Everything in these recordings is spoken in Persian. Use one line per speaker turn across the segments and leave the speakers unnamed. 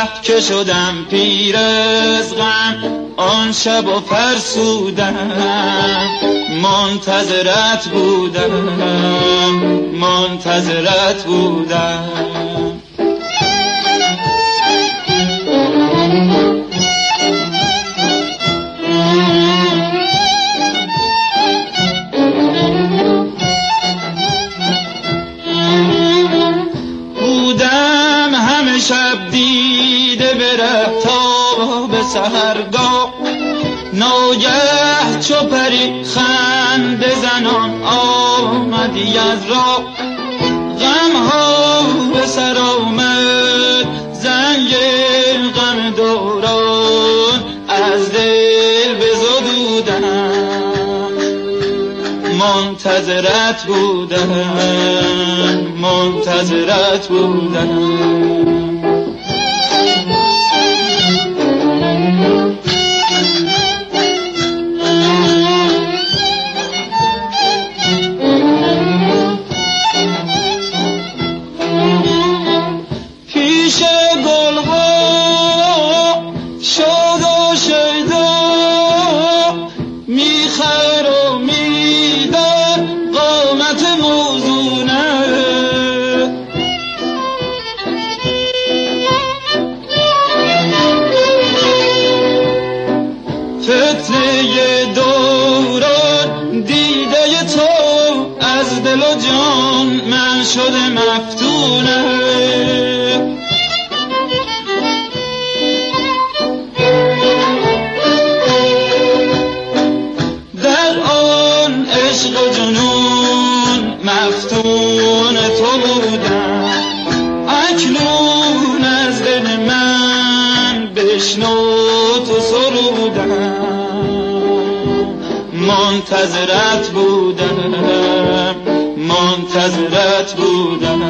که شدم پیر از غم آن شب و فرسودم منتظرت بودم منتظرت بودم بودم همه شب دیده بره تا به سحرگاه ناگه چو پری خنده زنان آمدی از راه غم ها به سر آمد زنگ غم دوران از دل بزدودم منتظرت بودم منتظرت بودم شده مفتونه در آن عشق و جنون مفتون تو بودم اکنون از دل من بشنو تو سرودم منتظرت بودم منتظرت بودم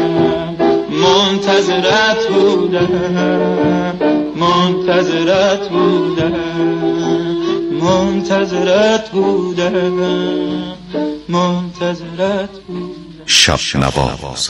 منتظرت بودم منتظرت بودم منتظرت بودم منتظرت بودم
شب نواز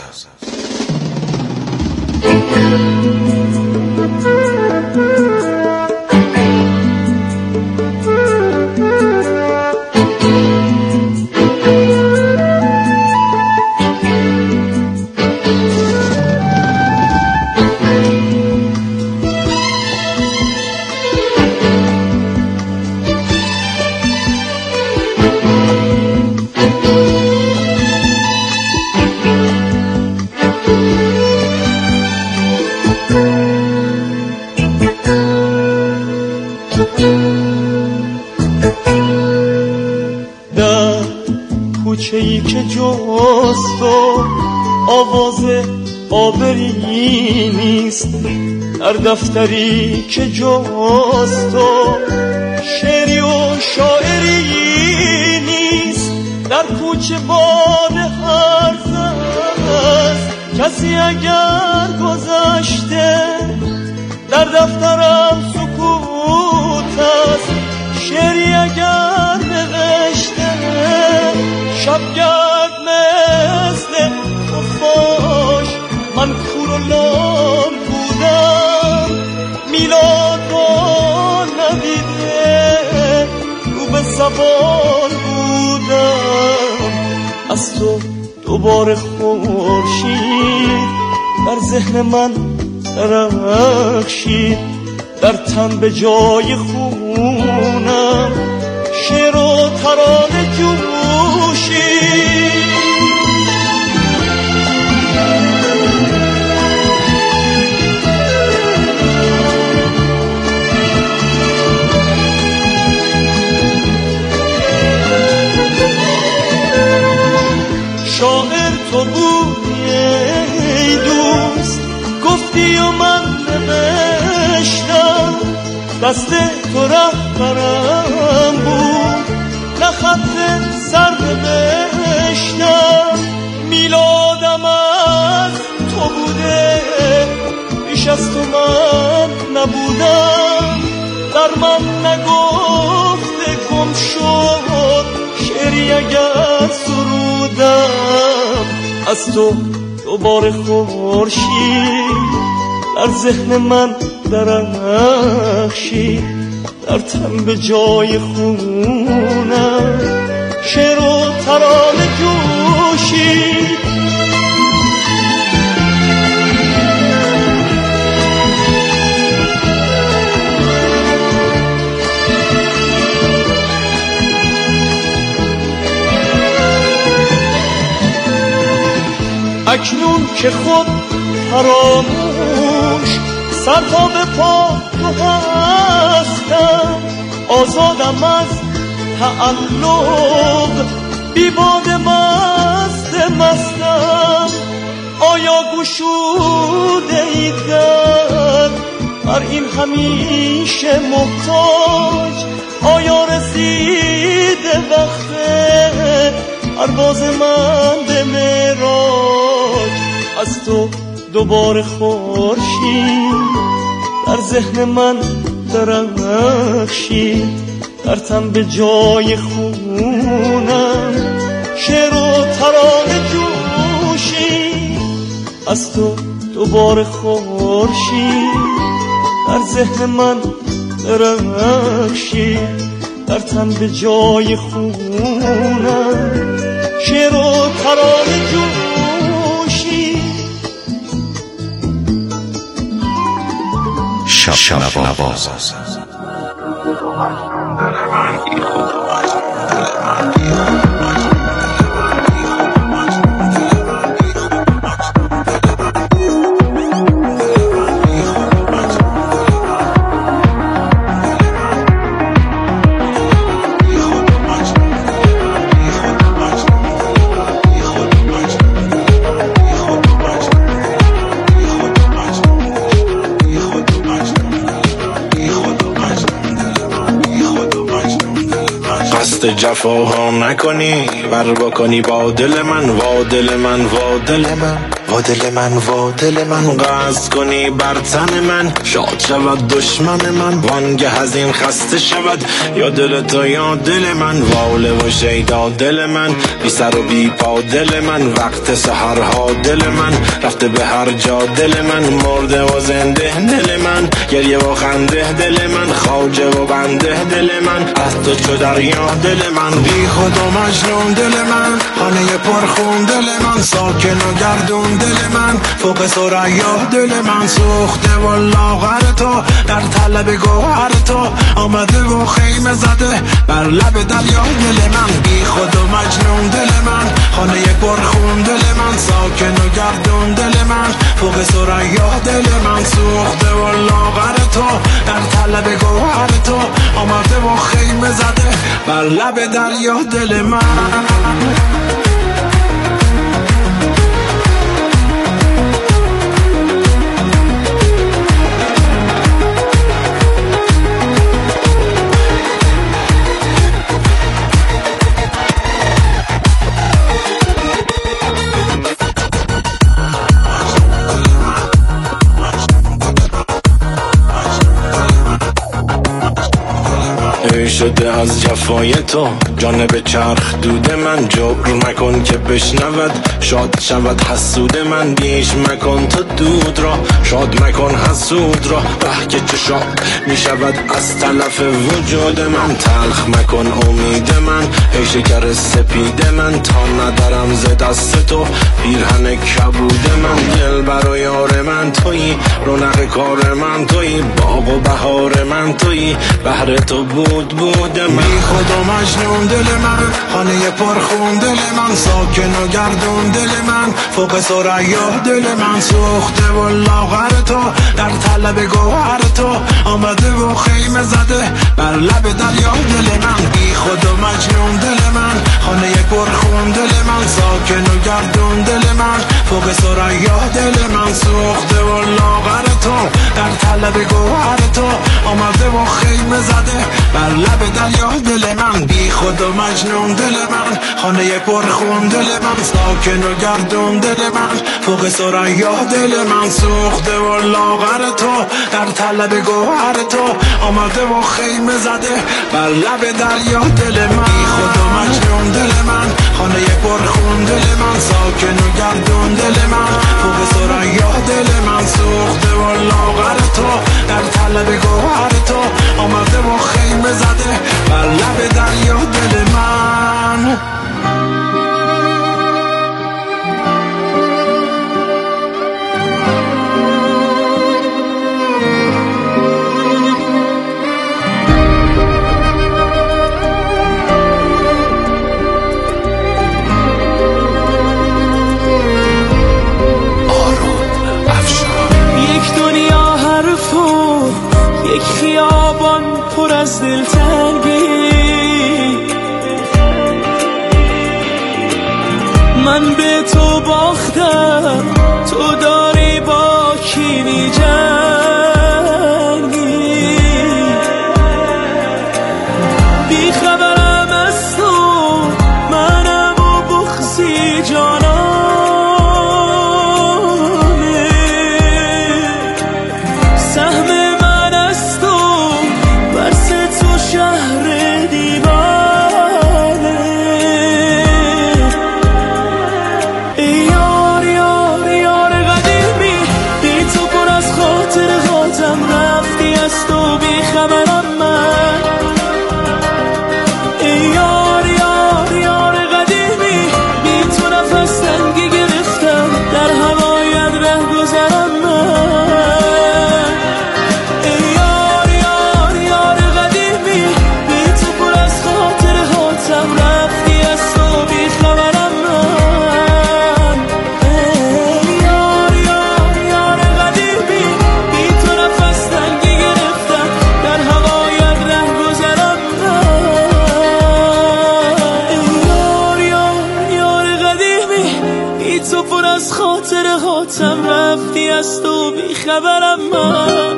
کوچه‌ای که جز تو آواز آبری نیست در دفتری که جز تو شعری و شاعری نیست در کوچه باد هرز است کسی اگر گذشته در دفترم سکوت است شعری اگر نوشته شبگرد مثل خفاش من کور و لام بودم میلاد رو ندیده رو به زبان بودم از تو دوباره خورشید در ذهن من درخشید در تن به جای خونم شعر و ترانه جوشید شاعر تو بودی ای دوست گفتی و من نوشتم دست تو رهبرم بود نه خط سر نوشتم میلادم از تو بوده بیش از تو من نبودم در من نگفته گم شد شعری اگر سرودم از تو دوباره خورشید در ذهن من درخشید، در تن به جای خونم شعر و ترانه جوشید. اکنون که خود فراموش سر تا به پا تو هستم، آزادم از تعلق بی باد مستم. آیا گشوده ای بر این همیشه محتاج؟ آیا رسیده وقت پرواز من به معراج؟ از تو دوباره خورشید در ذهن من درخشید، در تن به جای خونم شعر و ترانه جوشید. از تو دوباره خورشید در ذهن من درخشید، در تن به جای خونم شعر و ترانه جوشید.
شب نواز
جفاها نکنی، بر بکنی با دل من، وا دل من، وا دل من، وا دل من، وا دل من. قصد کنی بر تن من، شاد شود دشمن من، وانگه از این خسته شود یا دل تو یا دل من. واله و شیدا دل من، بی سر و بی پا دل من، وقت سحرها دل من، رفته به هر جا دل من، مرده و زنده دل من، گریه و خنده دل من، خواجه و بنده دل من، از تو چو دریا دل من. بی خود و مجنون دل من، خانه پرخون دل من، ساکن و گردون دل من، فوق ثریا دل من، سوخته و لاغر تو در طلب گوهر تو، آمده و خیمه زده بر لب دریا دل من. بی خود و مجنون دل من، خانه پرخون دل من، ساکن و گردون دل من، فوق ثریا دل من، سوخته و لاغر تو در طلب گوهر تو، آمده و خیمه زده بر لب دریا دل من. شده از جفای تو جانب چرخ دود من، جبر مکن که بشنود شاد شود حسود من، بیش مکن تو دود را شاد مکن حسود را، به که چشاد می شود از تلف وجود من، تلخ مکن امید من ای شکر سپید من، تا ندارم ز دست تو پیرهن کبود من. دل برای یار من تویی، رونق کار من تویی، باغ و بهار من تویی، بهر تو بود من. بی خود و مجنون دل من، خانه پرخون دل من، ساکن و گردون دل من، فوق ثریا دل من، سوخته و لاغر تو در طلب گوهر تو، آمده و خیمه زده بر لب دریا دل من. بی خود و مجنون دل من، خانه پرخون دل من، ساکن و گردون دل من، فوق ثریا دل من، سوخته و لاغر تو در طلب گوهر تو، آمده و خیمه زده بر لب دریا دل من. بی خود و مجنون دل من، خانه پرخون دل من، ساکن و گردون دل من، فوق ثریا دل من، سوخته و لاغر تو در طلب گوهر تو، آمده و خیمه زده بر لب دریا دل من. بی خود و مجنون دل من، خانه پرخون دل من، ساکن و گردون دل من، فوق ثریا دل من، سوخته و لب گوهر تو آمده و خیمه زده بر لب دریا دل من.
یک خیابان پر از دلتنگی، من به تو باختم، تو داری با کی می‌جنگی، بی خبرم از تو منم و بغضی جانانه، سهم خاطرهاتم رفتی از تو بی خبرم من،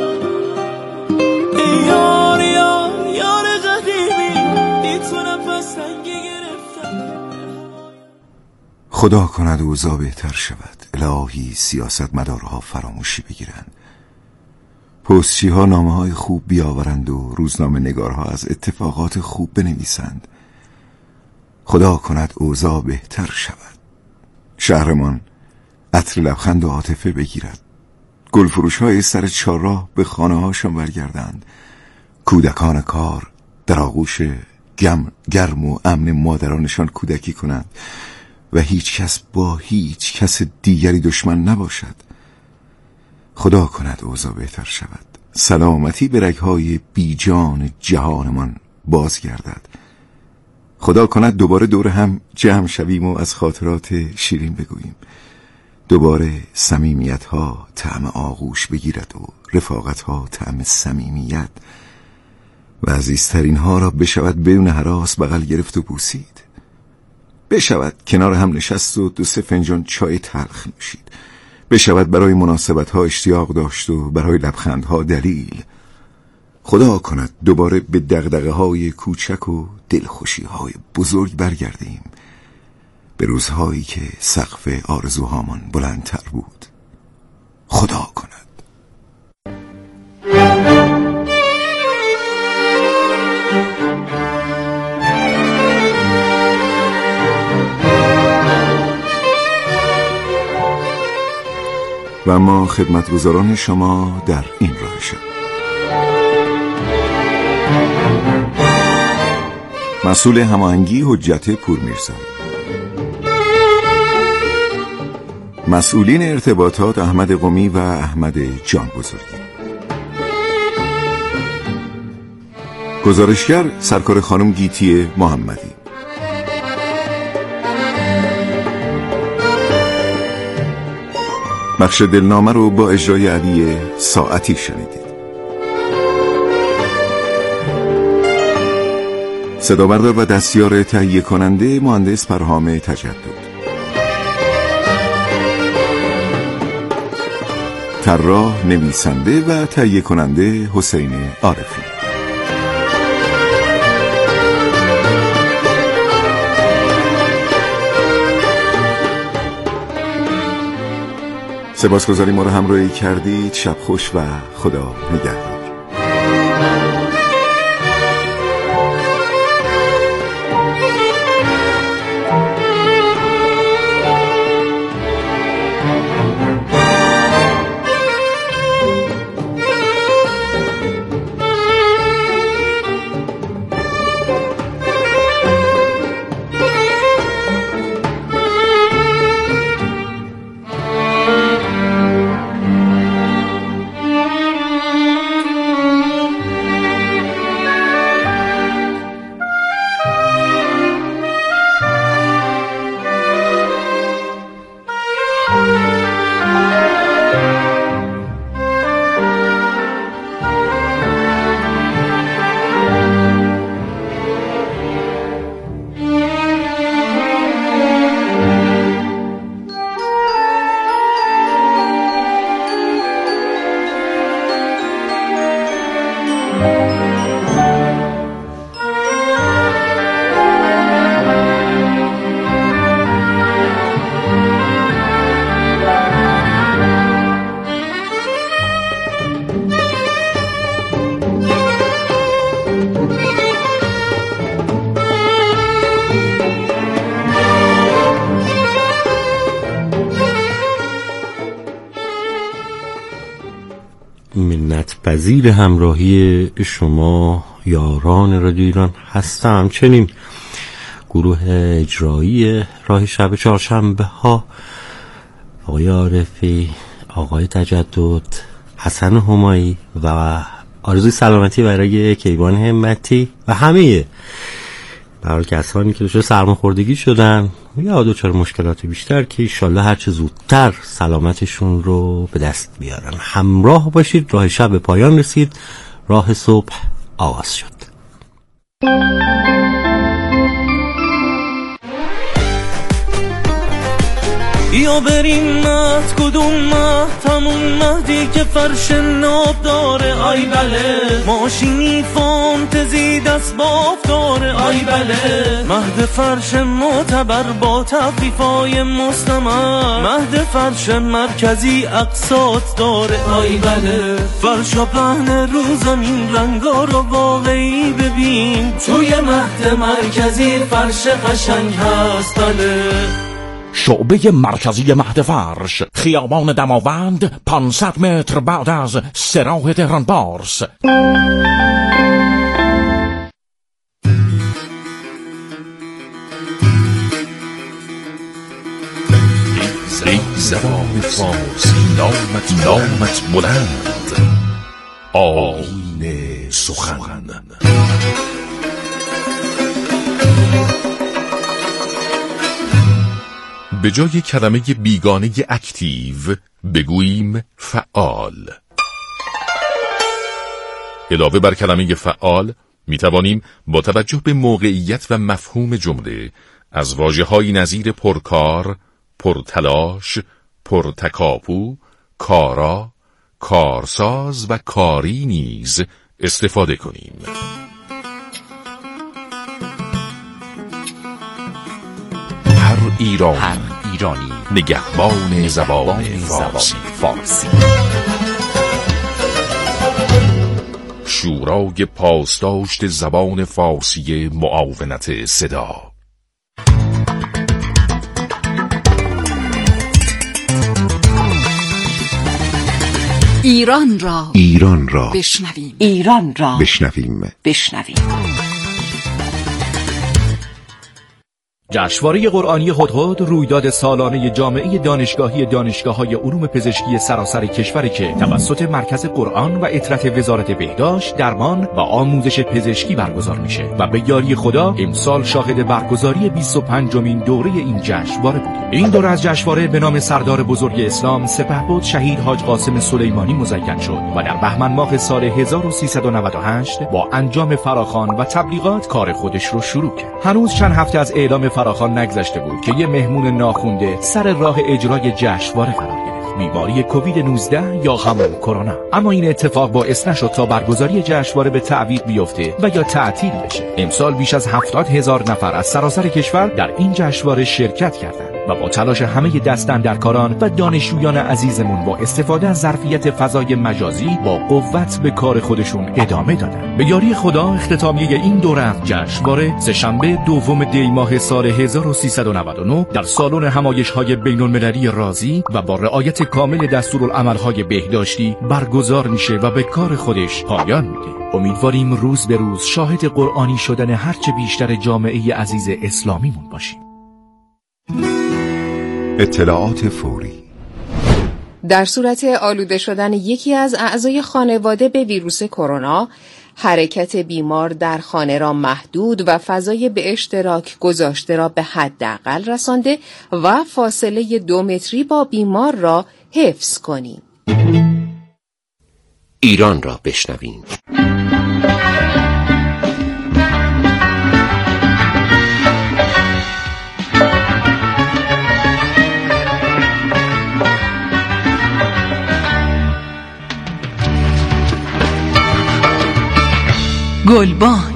ای یار یار یار قدیمی بی تو نفس تنگی گرفتم.
خدا کند اوضاع بهتر شود، الهی سیاست مدارها فراموشی بگیرند، پستچی ها نامه های خوب بیاورند و روزنامه نگارها از اتفاقات خوب بنویسند. خدا کند اوضاع بهتر شود، شهرمان عطر لبخند و عاطفه بگیرد، گلفروش های سر چهارراه به خانه هاشون برگردند، کودکان کار در آغوش گرم و امن مادرانشان کودکی کنند و هیچ کس با هیچ کس دیگری دشمن نباشد. خدا کند اوضاع بهتر شود، سلامتی به رگهای بیجان جهانمان بازگردد. خدا کند دوباره دور هم جمع شویم و از خاطرات شیرین بگوییم، دوباره صمیمیت ها طعم آغوش بگیرد و رفاقت ها طعم صمیمیت و عزیزترین ها را بشود بدون هراس بغل گرفت و بوسید، بشود کنار هم نشست و 2-3 فنجان چای تلخ نوشید، بشود برای مناسبت ها اشتیاق داشت و برای لبخند ها دلیل. خدا کند دوباره به دغدغه های کوچک و دلخوشی های بزرگ برگردیم، به روزهایی که سقف آرزوهامان بلندتر بود. خدا کند. و ما خدمتگزاران شما در این راه شد. مسئول هماهنگی حجت پورمیرزایی، مسئولین ارتباطات احمد قمی و احمد جانبزرگی، گزارشگر سرکار خانم گیتی محمدی. بخش دلنامه رو با اجرای علی ساعتی شنیدید. صدابردار و دستیار تهیه کننده مهندس پرهام تجدد، طراح، نویسنده و تهیه کننده حسین عارفی. سپاسگزاریم ما رو همراهی کردید. شب خوش و خدا نگهدار.
منت‌پذیر همراهی شما یاران رادیو ایران هستم. همچنین گروه اجرایی راه شب چهارشنبه ها، آقای عارفی، آقای تجدد، حسن همایی و آرزوی سلامتی برای کیوان همتی و همه برای کسانی که دچار سرماخوردگی شدن یا دچار مشکلات بیشتر که انشالله هرچه زودتر سلامتشون رو به دست بیارن. همراه باشید. راه شب به پایان رسید، راه صبح آغاز شد.
یا بریم مهد کدوم مهد، همون مهدی که فرش ناب داره، آی بله ماشینی فانتزی دست باف داره، آی بله مهد فرش معتبر با تخفیفای مستمر، مهد فرش مرکزی اقساط داره، آی بله فرش و پهن رو زمین رنگا رو واقعی ببین، توی مهد مرکزی فرش قشنگ هست بله.
شعبه مرکزی مهد فرش، خیابان دماوند، 500 متر بعد از سراح تهران بارس. ای زبان فارسی نامت بلند، آیین سخن. به جای کلمه بیگانه اکتیو بگوییم فعال. علاوه بر کلمه فعال می توانیم با توجه به موقعیت و مفهوم جمله از واژه‌هایی نظیر پرکار، پرتلاش، پرتکاپو، کارا، کارساز و کاری نیز استفاده کنیم. هر ایرانی نگهبان زبان فارسی. شورای پاسداشت زبان فارسی معاونت صدا.
ایران را بشنویم.
جشنواره قرآنی هدهد رویداد سالانه جامعه دانشگاهی دانشگاه‌های علوم پزشکی سراسر کشور که توسط مرکز قرآن و عطرت وزارت بهداشت، درمان و آموزش پزشکی برگزار میشه و به یاری خدا امسال شاهد برگزاری 25مین دوره این جشنواره بودیم. این دوره از جشنواره به نام سردار بزرگ اسلام سپهبد شهید حاج قاسم سلیمانی مزین شد و در بهمن ماه سال 1398 با انجام فراخوان و تبلیغات کار خودش رو شروع کرد. هنوز چند هفته از اعلام فراخوان نگذشته بود که یه مهمون ناخونده سر راه اجرای جشنواره قرار گرفت، بیماری کووید 19 یا همون کرونا. اما این اتفاق باعث نشد تا برگزاری جشنواره به تعویق بیفته و یا تعطیل بشه. امسال بیش از 70,000 نفر از سراسر کشور در این جشنواره شرکت کردند و با تلاش همه دستاندرکاران و دانشجویان عزیزمون با استفاده از ظرفیت فضای مجازی با قوت به کار خودشون ادامه دادن. به یاری خدا اختتامیه این دوره از جشنواره سه‌شنبه 2 دی ماه سال 1399 در سالن همایش‌های بین‌المللی رازی و با رعایت کامل دستورالعمل‌های بهداشتی برگزار میشه و به کار خودش پایان میده. امیدواریم روز به روز شاهد قرآنی شدن هرچه بیشتر جامعه عزیز اسلامیمون باشیم.
اطلاعات فوری.
در صورت آلوده شدن یکی از اعضای خانواده به ویروس کرونا، حرکت بیمار در خانه را محدود و فضای به اشتراک گذاشته را به حداقل رسانده و فاصله 2 متری با بیمار را حفظ کنیم.
ایران را بشنویم.
گلبانگ.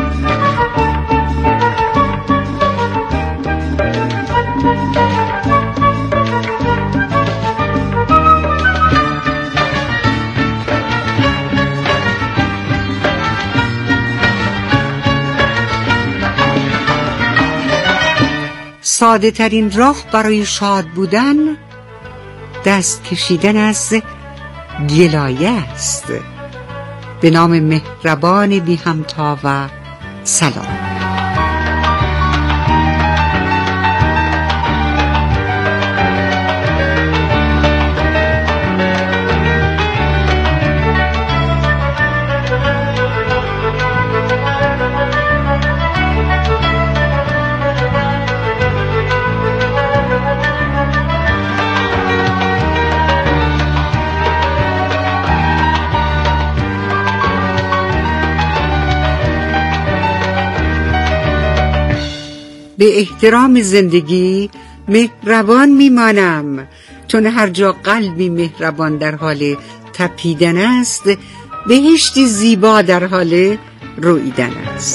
ساده ترین راه برای شاد بودن دست کشیدن از گلایه است. به نام مهربان بی همتا و سلام. به احترام زندگی مهربان میمانم، چون هر جا قلبی مهربان در حال تپیدن است، بهشتی زیبا در حال رویدن است.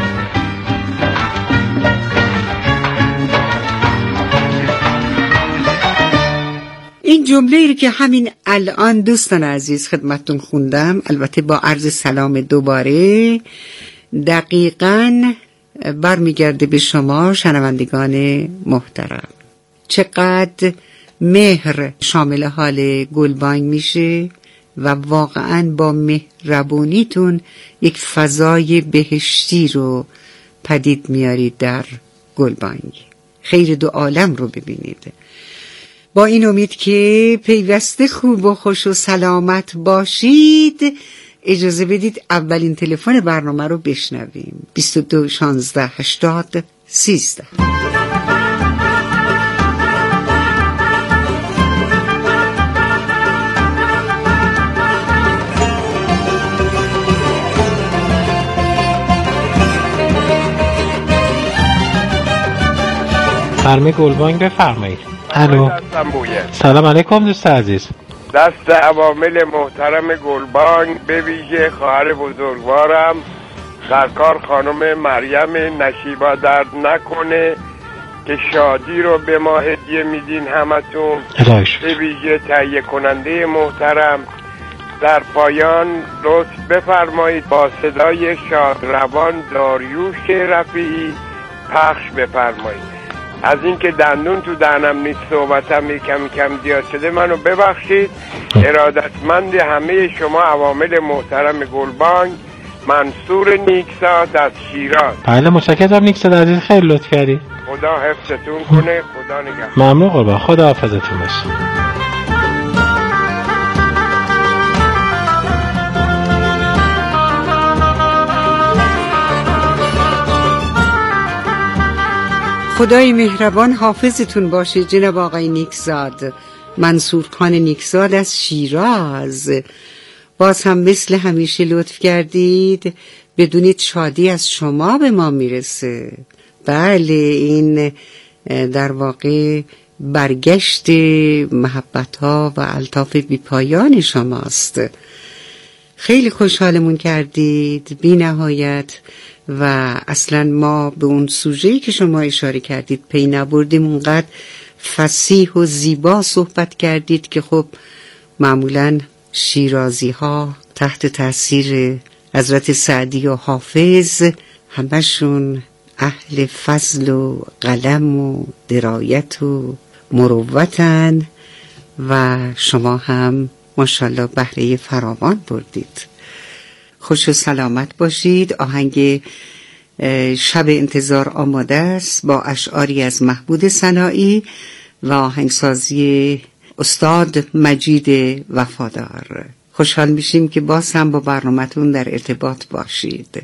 این جمله رو که همین الان دوستان عزیز خدمتتون خوندم، البته با عرض سلام دوباره، دقیقاً برمیگرده به شما شنوندگان محترم. چقدر مهر شامل حال گلبانگ میشه و واقعاً با مهربونیتون یک فضای بهشتی رو پدید میارید در گلبانگ. خیر دو عالم رو ببینید. با این امید که پیوسته خوب و خوش و سلامت باشید، اجازه بدید اولین تلفن برنامه رو بشنویم. 22 16 80 13.
فرمه گلبانگ بفرمایید. الو، سلام علیکم دوست عزیز.
دست عوامل محترم گلبانگ، به ویژه خواهر بزرگوارم سرکار خانم مریم نشیبا درد نکنه که شادی رو به ما هدیه میدین همتون. به ویژه تهیه کننده محترم، در پایان لطف بفرمایید با صدای شادروان داریوش رفیعی پخش بفرمایید. از اینکه دندون تو دهنم نیست، صحبتم یکم کم زیاد شده، منو ببخشید. ارادتمند همه شما عوامل محترم گلبانگ، منصور نیکزاد از شیراز.
بله متشکرم نیکزاد عزیز، خیلی لطف کردی.
خدا حفظتون کنه، خدا نگهدار.
ممنون قربان، خدا حافظتون باشه.
خدای مهربان حافظتون باشه جناب آقای نیکزاد. منصور خان نیکزاد از شیراز. باز هم مثل همیشه لطف کردید، بدونید شادی از شما به ما میرسه. بله، این در واقع برگشت محبت‌ها و الطاف بی‌پایان شماست. خیلی خوشحالمون کردید بی نهایت و اصلا ما به اون سوژه‌ای که شما اشاره کردید پی نبردیم. اونقدر فصیح و زیبا صحبت کردید که خب معمولا شیرازی ها تحت تاثیر حضرت سعدی و حافظ همشون اهل فضل و قلم و درایت و مروتن و شما هم ماشاءالله بهره فراوان بردید. خوش و سلامت باشید. آهنگ شب انتظار آماده است با اشعاری از محمود صناعی و آهنگسازی استاد مجید وفادار. خوشحال میشیم که باز هم با برنامه‌تون در ارتباط باشید.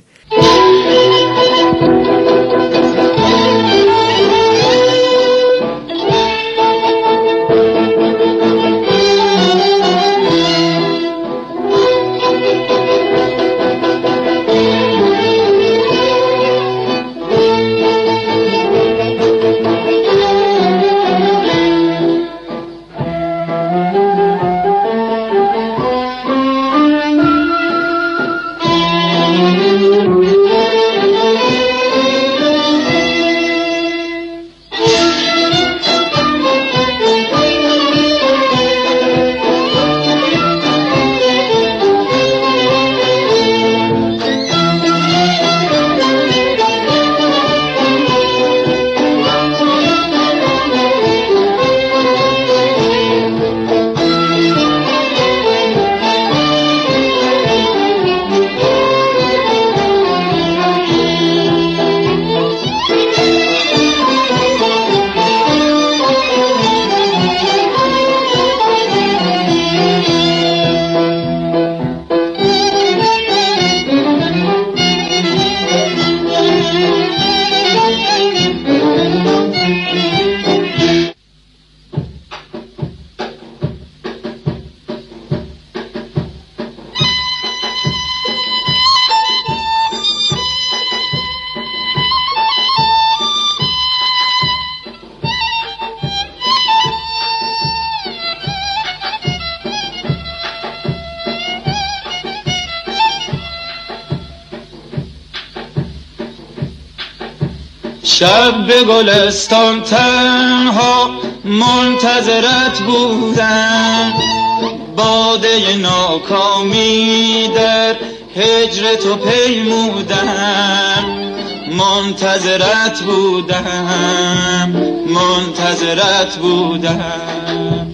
شب به گلستان تنها منتظرت بودم، باده ناکامی در هجر تو پیمودم، منتظرت بودم، منتظرت بودم.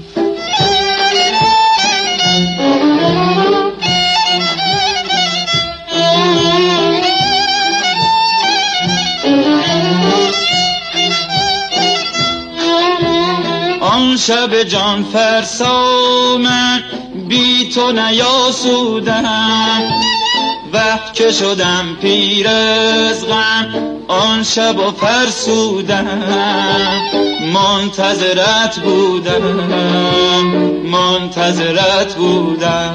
آن شب جان فرسا من بی تو نیاسودم، وقت که شدم پیر از غم آن شب و فرسودم، منتظرت بودم، منتظرت بودم.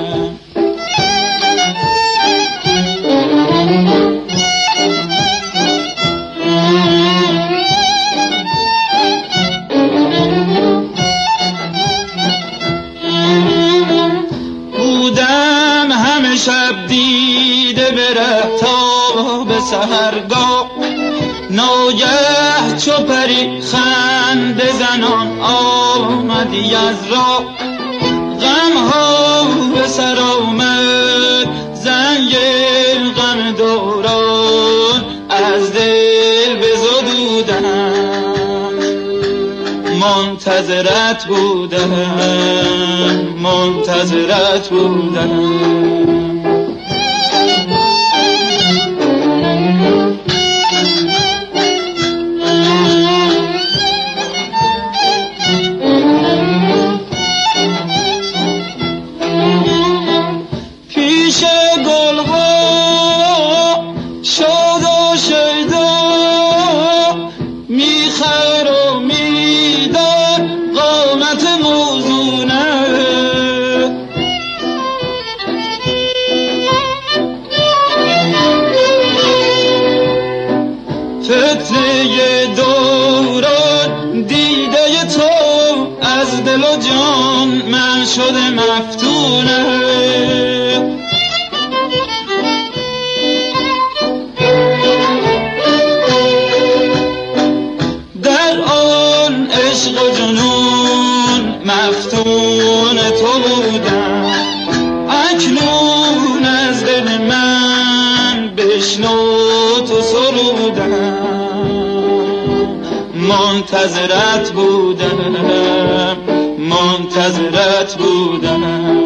بودم همه شب دیده به ره تا به سحرگاه، ناگه چو پری خنده زنان آمدی از راه، غمها به سر آمد زنگ غم دوران از دل بزدودم، منتظرت بودم، منتظرت بودم. پیش گلها شاد و شیدا میخر و میدار قامت موزونه، فتنه دوران دیده تو از دل و جان من شده مفتونه، در آن عشق و جنون مفتون تو بودم، اکنون از دل من بشنو تو سرودم، منتظرت بودم، منتظرت بودم.